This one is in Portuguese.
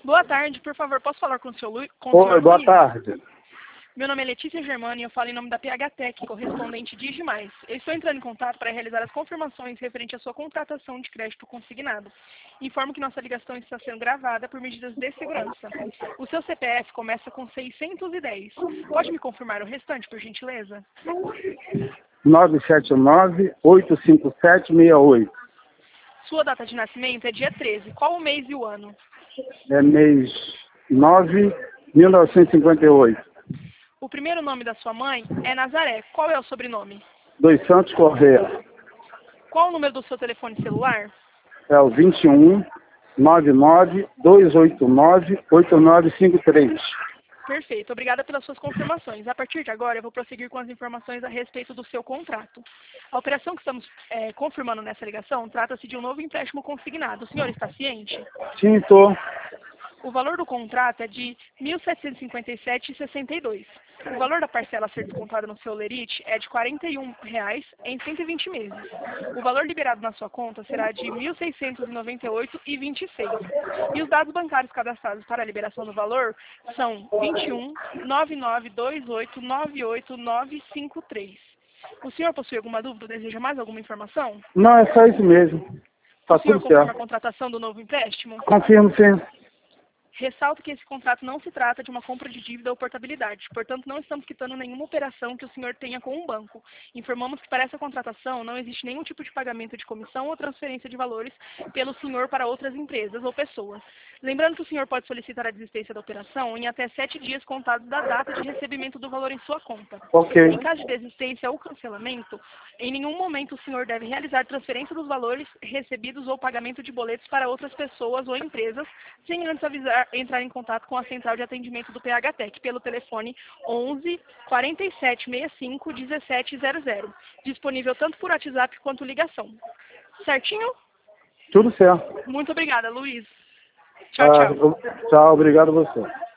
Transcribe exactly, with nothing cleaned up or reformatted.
Boa tarde, por favor, posso falar com o senhor Luiz? Oi, boa tarde. Meu nome é Letícia Germani e eu falo em nome da P H Tech, correspondente Digimais. Eu estou entrando em contato para realizar as confirmações referente à sua contratação de crédito consignado. Informo que nossa ligação está sendo gravada por medidas de segurança. O seu C P F começa com seiscentos e dez. Pode me confirmar o restante, por gentileza? nove sete nove, oito cinco sete, seis oito. Sua data de nascimento é dia treze. Qual o mês e o ano? É mês nove, mil novecentos e cinquenta e oito. O primeiro nome da sua mãe é Nazaré. Qual é o sobrenome? Dos Santos Correia. Qual o número do seu telefone celular? É o vinte e um, noventa e nove, duzentos e oitenta e nove, oitenta e nove cinquenta e três. Perfeito. Obrigada pelas suas confirmações. A partir de agora, eu vou prosseguir com as informações a respeito do seu contrato. A operação que estamos é, confirmando nessa ligação trata-se de um novo empréstimo consignado. O senhor está ciente? Sim, estou. O valor do contrato é de mil setecentos e cinquenta e sete reais e sessenta e dois centavos. O valor da parcela a ser descontada no seu lerite é de quarenta e um reais em cento e vinte meses. O valor liberado na sua conta será de mil seiscentos e noventa e oito reais e vinte e seis centavos. E os dados bancários cadastrados para a liberação do valor são vinte e um, nove nove dois oito, nove oito nove cinco três. O senhor possui alguma dúvida ou deseja mais alguma informação? Não, é só isso mesmo. Tá O senhor tudo confirma a certo. contratação do novo empréstimo? Confirmo, sim. Ressalto que esse contrato não se trata de uma compra de dívida ou portabilidade, portanto não estamos quitando nenhuma operação que o senhor tenha com um banco. Informamos que para essa contratação não existe nenhum tipo de pagamento de comissão ou transferência de valores pelo senhor para outras empresas ou pessoas. Lembrando que o senhor pode solicitar a desistência da operação em até sete dias contados da data de recebimento do valor em sua conta. Ok. Em caso de desistência ou cancelamento, em nenhum momento o senhor deve realizar transferência dos valores recebidos ou pagamento de boletos para outras pessoas ou empresas, sem antes avisar, entrar em contato com a central de atendimento do P H Tech pelo telefone onze, quarenta e sete, sessenta e cinco, dezessete zero zero, disponível tanto por WhatsApp quanto ligação. Certinho? Tudo certo. Muito obrigada, Luiz. Tchau, Ah, tchau. tchau, obrigado a você.